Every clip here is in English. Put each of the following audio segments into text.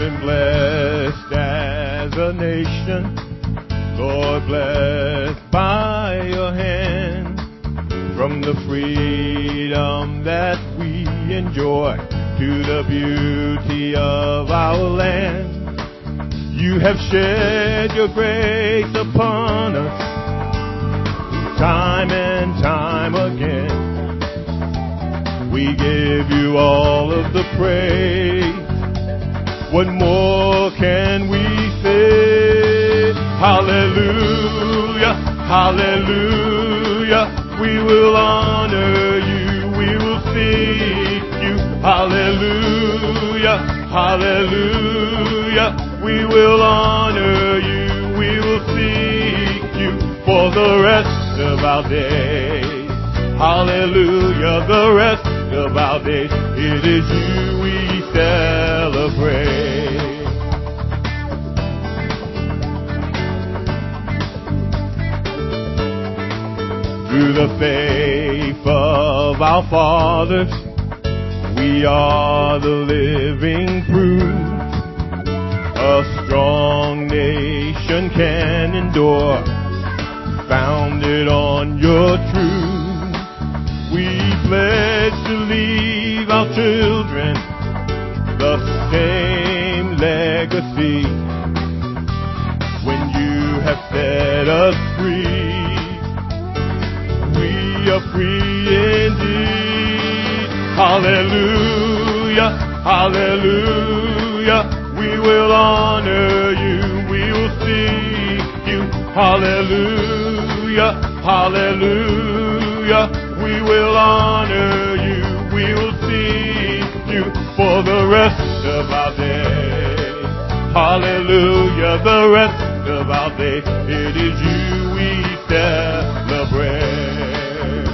been blessed as a nation, Lord, blessed by your hand. From the freedom that we enjoy to the beauty of our land, you have shed your grace upon us time and time again. We give you all of the praise. What more can we say? Hallelujah, hallelujah. We will honor you, we will seek you. Hallelujah, hallelujah. We will honor you, we will seek you for the rest of our days. Hallelujah, the rest of our days. It is you we celebrate. Through the faith of our fathers, we are the living proof. A strong nation can endure, founded on your truth. We pledge to leave our children the same legacy. When you have set us free, we are free indeed. Hallelujah, hallelujah. We will honor you, we will seek you. Hallelujah, hallelujah. We will honor you, we will seek you for the rest of our days. Hallelujah, the rest of our days. It is you we celebrate.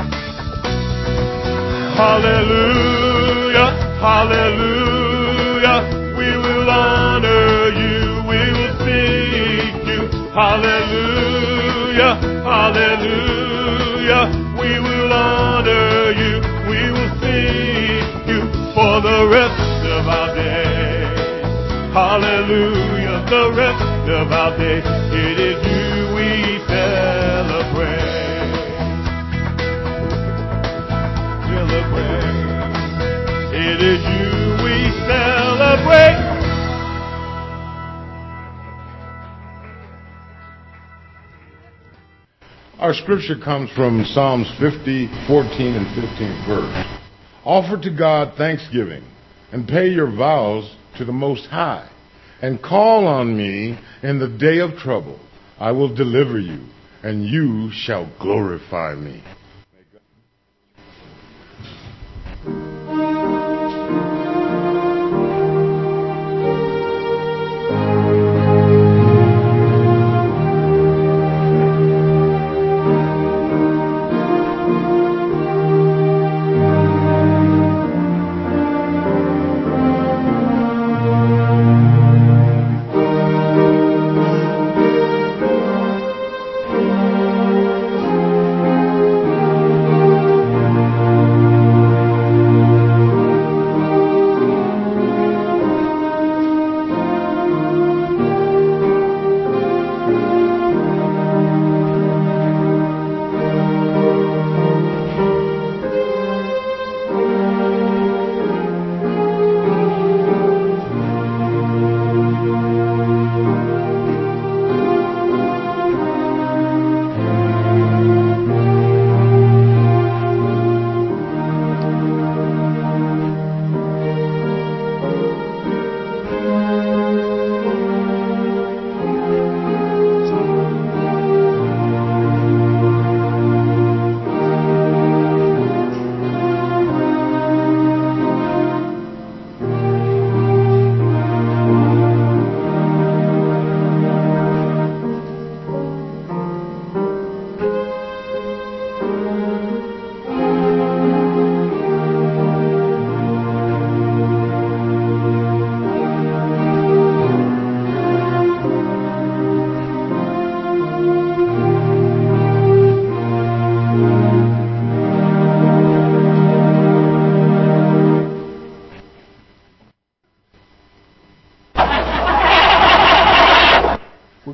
Hallelujah, hallelujah. We will honor you, we will seek you. Hallelujah, hallelujah. We will honor you, we will seek you for the rest of our days. Hallelujah, the rest of our days. It is you we celebrate. Celebrate. It is you we celebrate. Our scripture comes from Psalms 50, 14, and 15th verse. Offer to God thanksgiving and pay your vows to the Most High, and call on me in the day of trouble. I will deliver you, and you shall glorify me.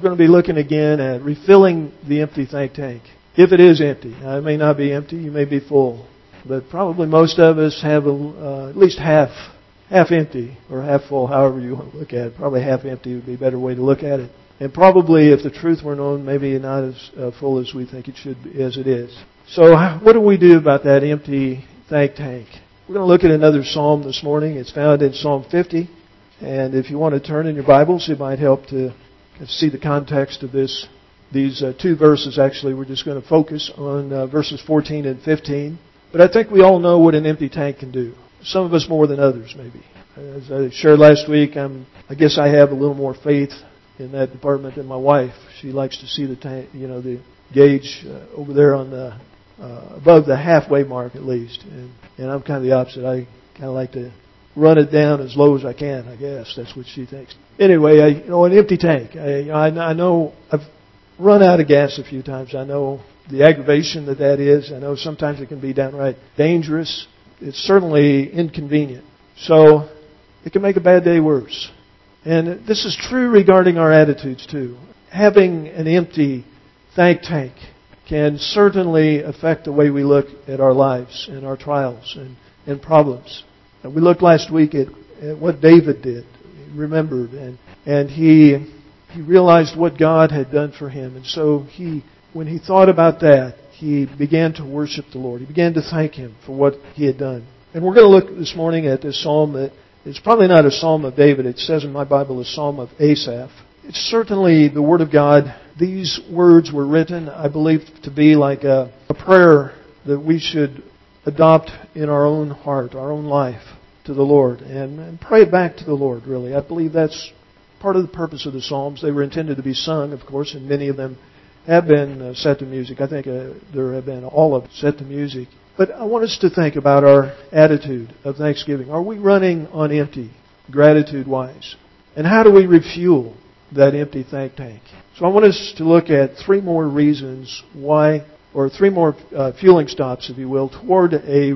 going to be looking again at refilling the empty think tank. If it is empty. Now, it may not be empty, you may be full. But probably most of us have at least half empty or half full, however you want to look at it. Probably half empty would be a better way to look at it. And probably, if the truth were known, maybe not as full as we think it should be, as it is. So what do we do about that empty think tank? We're going to look at another psalm this morning. It's found in Psalm 50. And if you want to turn in your Bibles, it might help to see the context of these two verses. Actually, we're just going to focus on verses 14 and 15. But I think we all know what an empty tank can do. Some of us more than others, maybe. As I shared last week, I guess I have a little more faith in that department than my wife. She likes to see the tank, the gauge over there on the above the halfway mark at least. And I'm kind of the opposite. I kind of like to run it down as low as I can. I guess that's what she thinks. Anyway, an empty tank. I know I've run out of gas a few times. I know the aggravation that is. I know sometimes it can be downright dangerous. It's certainly inconvenient. So it can make a bad day worse. And this is true regarding our attitudes too. Having an empty think tank can certainly affect the way we look at our lives and our trials and problems. And we looked last week at what David did. He remembered and he realized what God had done for him. And so when he thought about that, he began to worship the Lord. He began to thank Him for what He had done. And we're going to look this morning at this psalm that it's probably not a psalm of David. It says in my Bible a psalm of Asaph. It's certainly the Word of God. These words were written, I believe, to be like a prayer that we should adopt in our own heart, our own life to the Lord and pray back to the Lord, really. I believe that's part of the purpose of the Psalms. They were intended to be sung, of course, and many of them have been set to music. I think there have been all of them set to music. But I want us to think about our attitude of thanksgiving. Are we running on empty, gratitude-wise? And how do we refuel that empty think tank? So I want us to look at three more reasons why, or three more fueling stops, if you will, toward a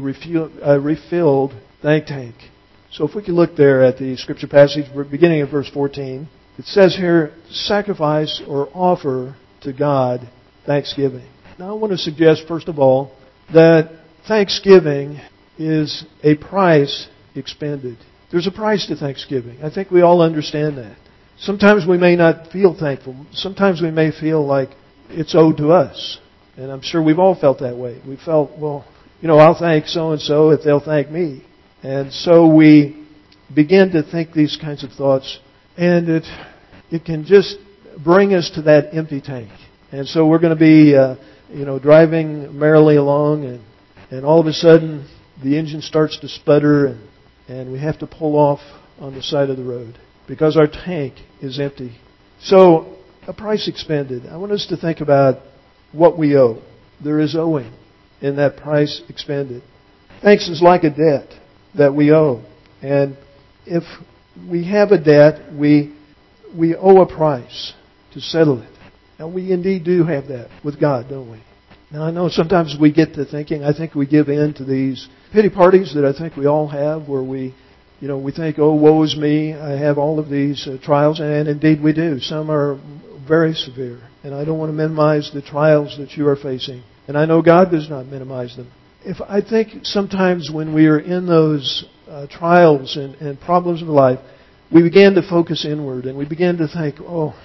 refilled think tank. So if we can look there at the scripture passage, beginning of verse 14, it says here, sacrifice or offer to God thanksgiving. Now I want to suggest, first of all, that thanksgiving is a price expended. There's a price to thanksgiving. I think we all understand that. Sometimes we may not feel thankful. Sometimes we may feel like it's owed to us. And I'm sure we've all felt that way. We felt, well, I'll thank so-and-so if they'll thank me. And so we begin to think these kinds of thoughts. And it can just bring us to that empty tank. And so we're going to be, driving merrily along, and all of a sudden the engine starts to sputter, and we have to pull off on the side of the road because our tank is empty. So a price expended. I want us to think about what we owe. There is owing in that price expended. Thanks is like a debt that we owe, and if we have a debt, we owe a price to settle it. And we indeed do have that with God, don't we? Now I know sometimes we get to thinking, I think we give in to these pity parties that I think we all have where we think, oh, woe is me, I have all of these trials, and indeed we do. Some are very severe, and I don't want to minimize the trials that you are facing. And I know God does not minimize them. I think sometimes when we are in those trials and problems of life, we begin to focus inward and we begin to think,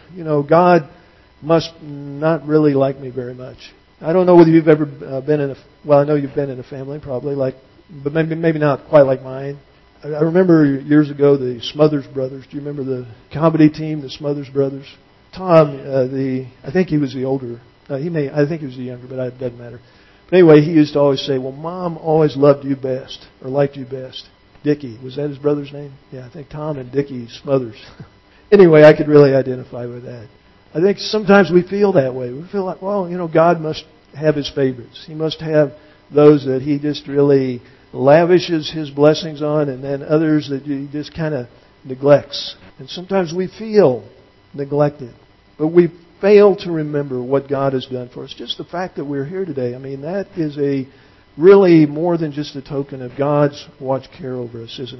God must not really like me very much. I don't know whether you've ever been I know you've been in a family probably, but maybe not quite like mine. I remember years ago the Smothers Brothers. Do you remember the comedy team, the Smothers Brothers? Tom, I think he was the older. I think he was the younger, but it doesn't matter. But anyway, he used to always say, well, Mom always loved you best, or liked you best. Dickie, was that his brother's name? Yeah, I think Tom and Dickie Smothers. Anyway, I could really identify with that. I think sometimes we feel that way. We feel like, God must have His favorites. He must have those that He just really lavishes His blessings on, and then others that He just kind of neglects. And sometimes we feel neglected. But we fail to remember what God has done for us. Just the fact that we're here today, that is really more than just a token of God's watch care over us, isn't it?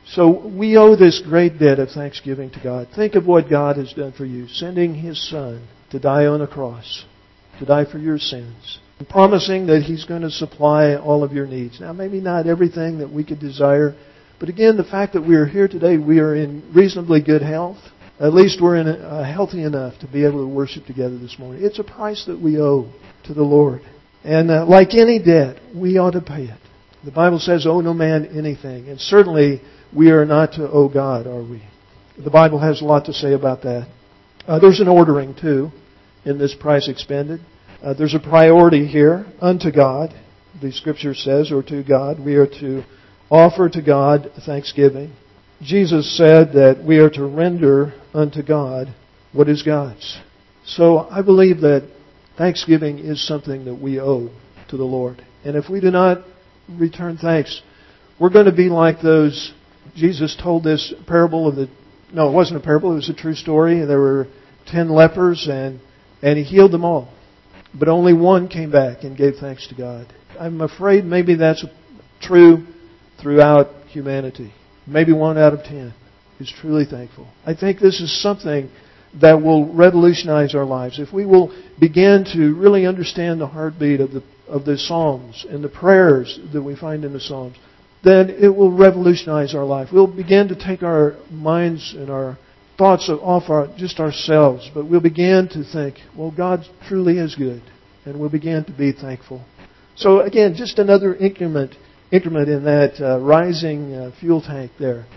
So we owe this great debt of thanksgiving to God. Think of what God has done for you, sending His Son to die on a cross, to die for your sins, and promising that He's going to supply all of your needs. Now, maybe not everything that we could desire, but again, the fact that we are here today, we are in reasonably good health. At least we're healthy enough to be able to worship together this morning. It's a price that we owe to the Lord. And like any debt, we ought to pay it. The Bible says, owe no man anything. And certainly, we are not to owe God, are we? The Bible has a lot to say about that. There's an ordering, too, in this price expended. There's a priority here, unto God, the Scripture says, or to God. We are to offer to God thanksgiving. Jesus said that we are to render unto God what is God's. So I believe that thanksgiving is something that we owe to the Lord. And if we do not return thanks, we're going to be like those. Jesus told this parable of it wasn't a parable, it was a true story. There were 10 lepers and He healed them all. But only one came back and gave thanks to God. I'm afraid maybe that's true throughout humanity. Maybe 1 out of 10 is truly thankful. I think this is something that will revolutionize our lives. If we will begin to really understand the heartbeat of the Psalms and the prayers that we find in the Psalms, then it will revolutionize our life. We'll begin to take our minds and our thoughts off just ourselves, but we'll begin to think, well, God truly is good, and we'll begin to be thankful. So again, just another increment in that rising fuel tank there,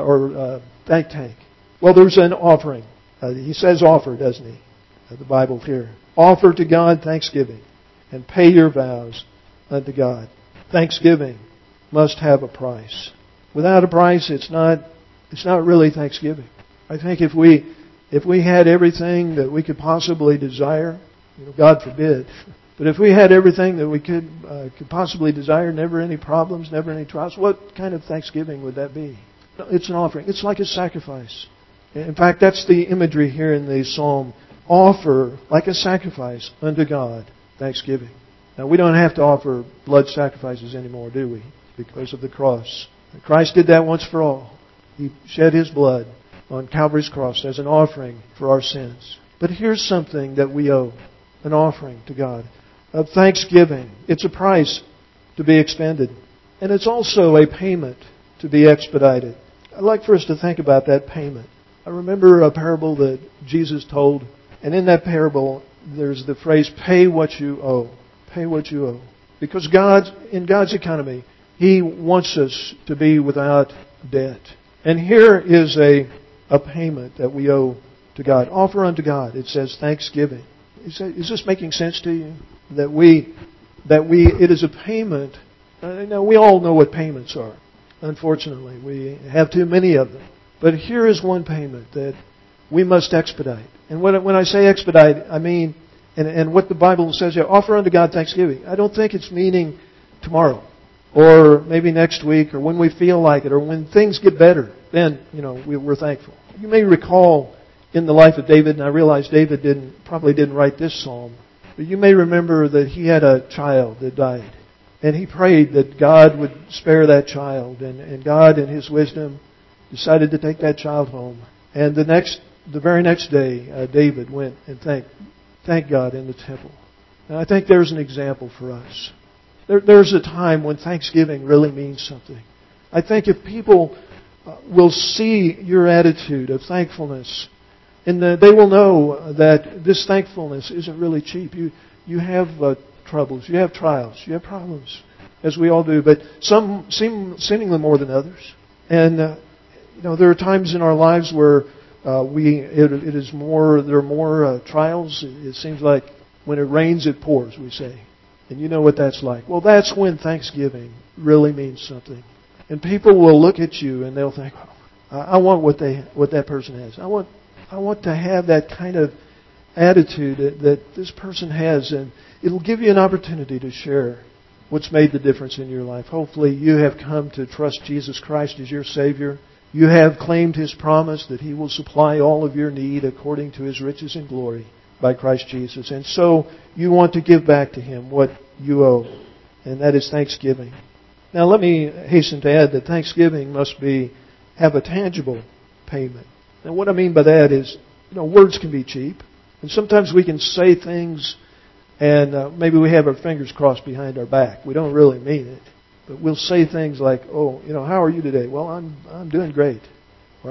or bank tank. Well, there's an offering. He says offer, doesn't he? The Bible here. Offer to God thanksgiving and pay your vows unto God. Thanksgiving must have a price. Without a price, it's not really thanksgiving. I think if we had everything that we could possibly desire, God forbid, but if we had everything that we could possibly desire, never any problems, never any trials, what kind of thanksgiving would that be? It's an offering. It's like a sacrifice. In fact, that's the imagery here in the psalm. Offer like a sacrifice unto God thanksgiving. Now, we don't have to offer blood sacrifices anymore, do we? Because of the cross. Christ did that once for all. He shed His blood on Calvary's cross as an offering for our sins. But here's something that we owe. An offering to God of thanksgiving. It's a price to be expended. And it's also a payment to be expedited. I'd like for us to think about that payment. I remember a parable that Jesus told, and in that parable there's the phrase, pay what you owe. Pay what you owe. Because in God's economy, He wants us to be without debt. And here is a payment that we owe to God. Offer unto God. It says thanksgiving. Is this making sense to you? It is a payment. Now we all know what payments are. Unfortunately, we have too many of them. But here is one payment that we must expedite. And when I say expedite, I mean, and what the Bible says here, offer unto God thanksgiving. I don't think it's meaning tomorrow, or maybe next week, or when we feel like it, or when things get better. Then, we're thankful. You may recall in the life of David, and I realize David probably didn't write this psalm, but you may remember that he had a child that died. And he prayed that God would spare that child. And God, in His wisdom, decided to take that child home. And the very next day, David went and thanked God in the temple. And I think there's an example for us. There's a time when thanksgiving really means something. I think if people will see your attitude of thankfulness, and they will know that this thankfulness isn't really cheap. You have troubles, you have trials, you have problems, as we all do, but some seemingly more than others. And there are times in our lives where there are more trials. It seems like when it rains, it pours, we say. And you know what that's like. Well, that's when thanksgiving really means something. And people will look at you and they'll think, I want what that person has. I want to have that kind of attitude that this person has, and it'll give you an opportunity to share what's made the difference in your life. Hopefully you have come to trust Jesus Christ as your Savior. You have claimed His promise that He will supply all of your need according to His riches and glory by Christ Jesus. And so you want to give back to Him what you owe, and that is thanksgiving. Now let me hasten to add that thanksgiving must be have a tangible payment. And what I mean by that is, words can be cheap. And sometimes we can say things and maybe we have our fingers crossed behind our back. We don't really mean it. But we'll say things like, how are you today? Well, I'm doing great. Or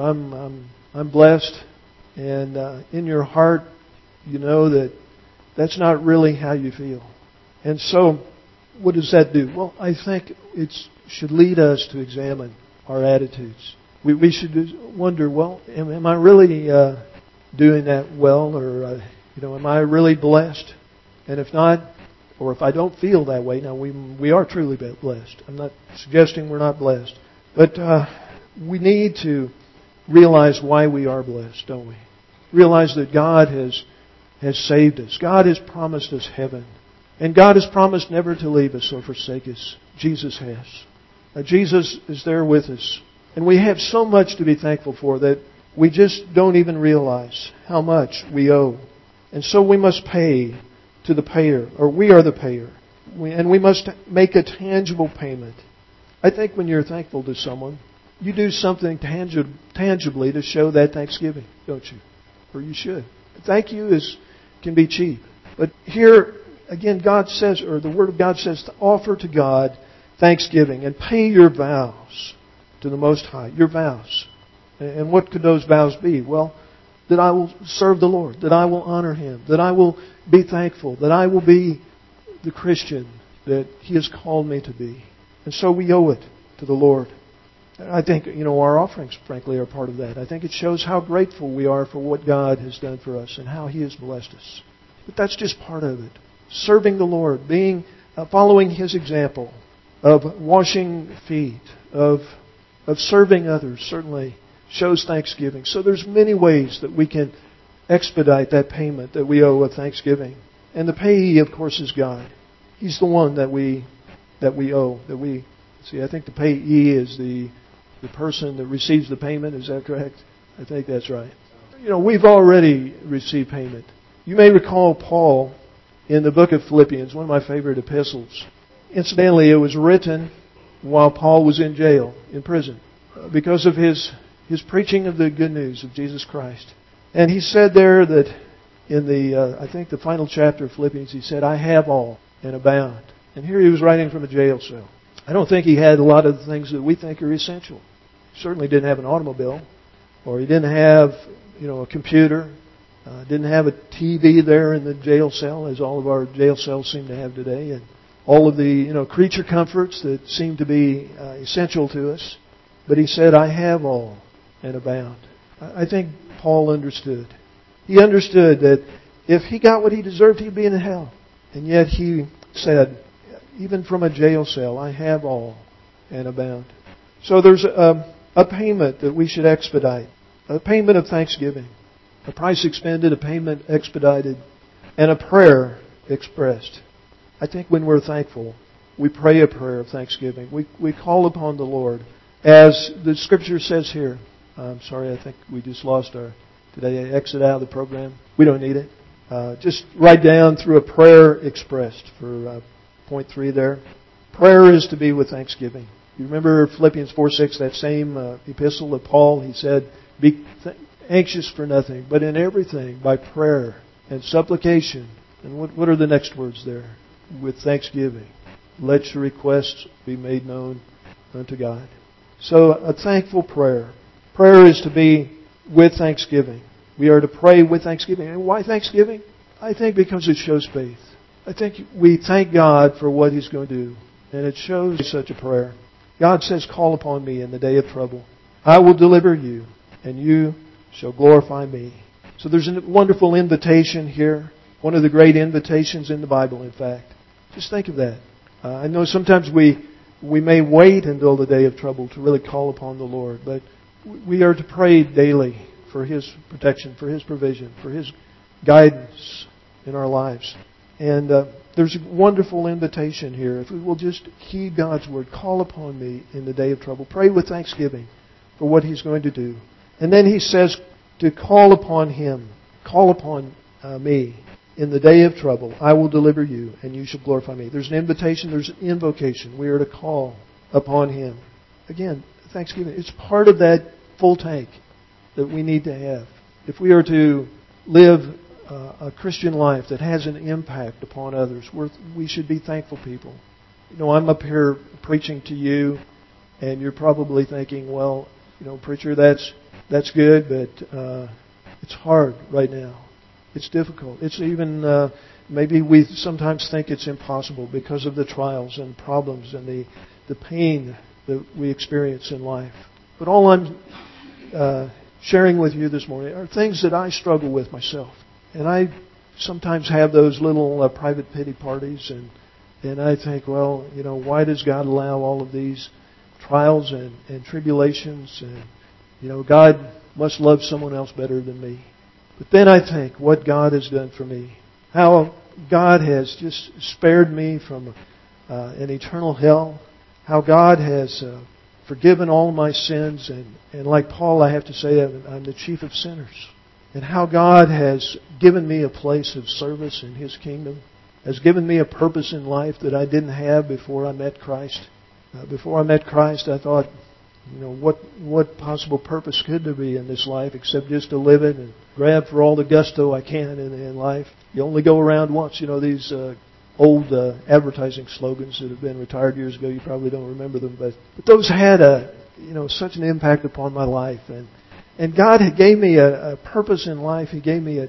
I'm blessed. And in your heart, you know that that's not really how you feel. And so, what does that do? Well, I think it should lead us to examine our attitudes. We should wonder, am I really doing that well? Or, am I really blessed? And if not, or if I don't feel that way, now we are truly blessed. I'm not suggesting we're not blessed. But we need to realize why we are blessed, don't we? Realize that God has saved us. God has promised us heaven. And God has promised never to leave us or forsake us. Jesus has. Jesus is there with us. And we have so much to be thankful for that we just don't even realize how much we owe. And so we must pay to the payer, or we are the payer. And we must make a tangible payment. I think when you're thankful to someone, you do something tangibly to show that thanksgiving, don't you? Or you should. Thank you can be cheap. But here, again, God says, or the Word of God says, to offer to God thanksgiving and pay your vows to the Most High. Your vows. And what could those vows be? Well, that I will serve the Lord, that I will honor Him, that I will be thankful, that I will be the Christian that He has called me to be. And so we owe it to the Lord. I think, our offerings, frankly, are part of that. I think it shows how grateful we are for what God has done for us and how He has blessed us. But that's just part of it. Serving the Lord, following His example of washing feet, of serving others, certainly shows thanksgiving. So there's many ways that we can expedite that payment that we owe of thanksgiving. And the payee, of course, is God. He's the one that we owe. I think the payee is the person that receives the payment. Is that correct? I think that's right. We've already received payment. You may recall Paul in the book of Philippians, one of my favorite epistles. Incidentally, it was written while Paul was in jail, in prison, because of his preaching of the good news of Jesus Christ. And he said there that in the final chapter of Philippians, he said, I have all and abound. And here he was writing from a jail cell. I don't think he had a lot of the things that we think are essential. He certainly didn't have an automobile, or he didn't have, a computer, didn't have a TV there in the jail cell, as all of our jail cells seem to have today, and all of the, creature comforts that seem to be essential to us. But he said, I have all and abound. I think Paul understood. He understood that if he got what he deserved, he'd be in hell. And yet he said, even from a jail cell, I have all and abound. So there's a payment that we should expedite. A payment of thanksgiving. A price expended, a payment expedited, and a prayer expressed. I think when we're thankful, we pray a prayer of thanksgiving. We call upon the Lord. As the Scripture says here, I'm sorry, I think we just lost did I exit out of the program? We don't need it. Just write down through a prayer expressed for point 3 there. Prayer is to be with thanksgiving. You remember Philippians 4:6, that same epistle of Paul, he said, be anxious for nothing, but in everything, by prayer and supplication. And what are the next words there? With thanksgiving. Let your requests be made known unto God. So a thankful prayer. Prayer is to be with thanksgiving. We are to pray with thanksgiving. And why thanksgiving? I think because it shows faith. I think we thank God for what He's going to do. And it shows such a prayer. God says, call upon me in the day of trouble. I will deliver you, and you shall glorify me. So there's a wonderful invitation here. One of the great invitations in the Bible, in fact. Just think of that. I know sometimes we may wait until the day of trouble to really call upon the Lord, but we are to pray daily for His protection, for His provision, for His guidance in our lives. And there's a wonderful invitation here. If we will just heed God's word, call upon me in the day of trouble. Pray with thanksgiving for what He's going to do. And then He says to call upon Him, call upon me in the day of trouble. I will deliver you, and you shall glorify me. There's an invitation, there's an invocation. We are to call upon Him. Again, thanksgiving. It's part of that full tank that we need to have. If we are to live a Christian life that has an impact upon others, we should be thankful people. You know, I'm up here preaching to you, and you're probably thinking, well, you know, preacher, that's good, but it's hard right now. It's difficult. It's even maybe we sometimes think it's impossible because of the trials and problems and the pain that we experience in life. But all I'm sharing with you this morning are things that I struggle with myself. And I sometimes have those little private pity parties, and I think, well, you know, why does God allow all of these trials and tribulations? And, you know, God must love someone else better than me. But then I think what God has done for me, how God has just spared me from an eternal hell, how God has forgiven all my sins, and like Paul, I have to say I'm the chief of sinners. And how God has given me a place of service in His kingdom, has given me a purpose in life that I didn't have before I met Christ. Before I met Christ, I thought, you know, what possible purpose could there be in this life except just to live it and grab for all the gusto I can in life. You only go around once. You know, these old advertising slogans that have been retired years ago, you probably don't remember them, but those had such an impact upon my life. And God gave me a purpose in life. He gave me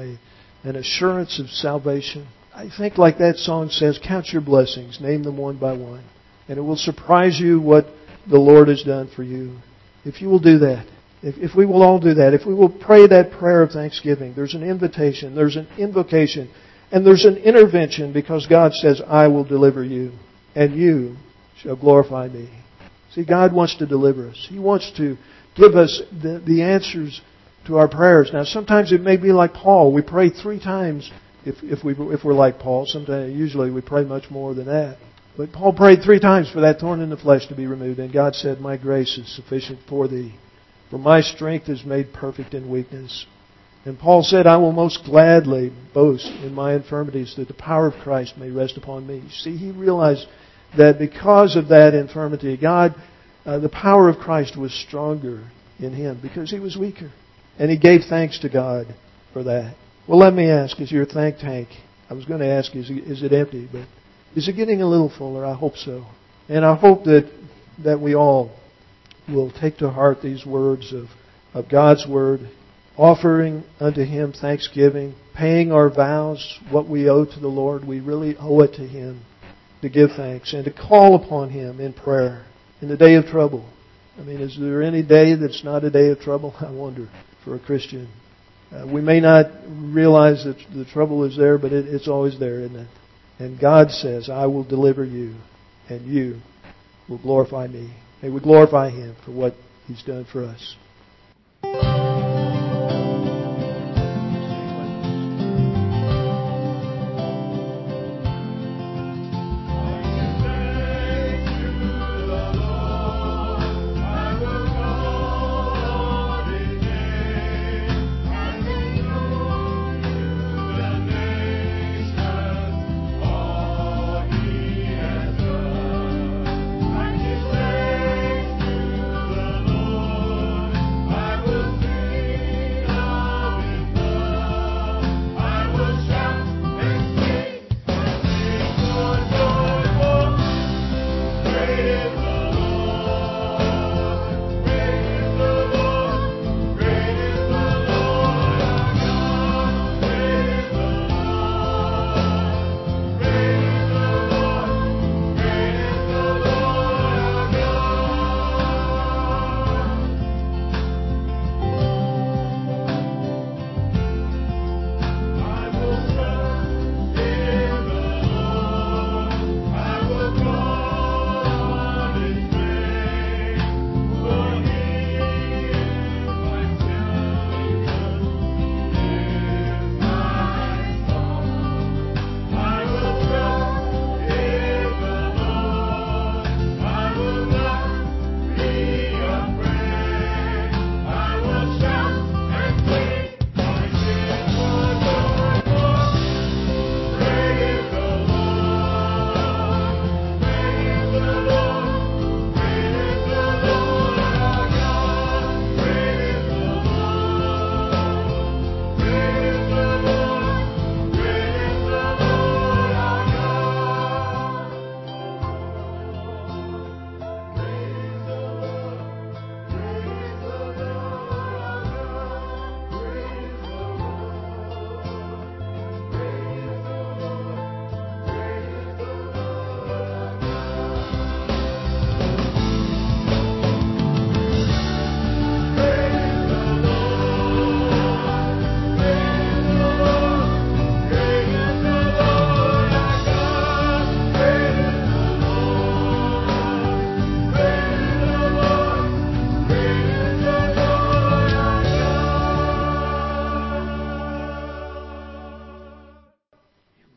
an assurance of salvation. I think like that song says, count your blessings, name them one by one. And it will surprise you what the Lord has done for you. If you will do that, if we will all do that, if we will pray that prayer of thanksgiving, there's an invitation, there's an invocation, and there's an intervention because God says, I will deliver you, and you shall glorify me. See, God wants to deliver us. He wants to give us the answers to our prayers. Now, sometimes it may be like Paul. We pray 3 times if we're like Paul. Usually we pray much more than that. But Paul prayed 3 times for that thorn in the flesh to be removed. And God said, my grace is sufficient for thee. For my strength is made perfect in weakness. And Paul said, I will most gladly boast in my infirmities that the power of Christ may rest upon me. See, he realized that because of that infirmity, the power of Christ was stronger in him because he was weaker. And he gave thanks to God for that. Well, let me ask, is your thank tank, I was going to ask, is it empty? But is it getting a little fuller? I hope so. And I hope that we all will take to heart these words of God's Word, offering unto Him thanksgiving, paying our vows, what we owe to the Lord. We really owe it to Him to give thanks and to call upon Him in prayer in the day of trouble. I mean, is there any day that's not a day of trouble? I wonder, for a Christian. We may not realize that the trouble is there, but it's always there, isn't it? And God says, I will deliver you, and you will glorify me. May we glorify Him for what He's done for us.